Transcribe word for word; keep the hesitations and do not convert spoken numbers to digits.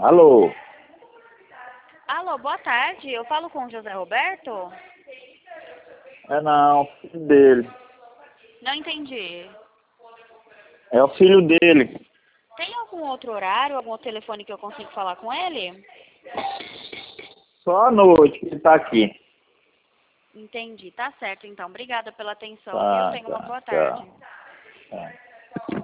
Alô? Alô, boa tarde. Eu falo com o José Roberto? É não, filho dele. Não entendi. É o filho dele. Tem algum outro horário, algum outro telefone que eu consigo falar com ele? Só à noite que ele tá aqui. Entendi. Tá certo, então. Obrigada pela atenção, viu? Tá, Tenha uma tá, boa tarde. tchau. Tá.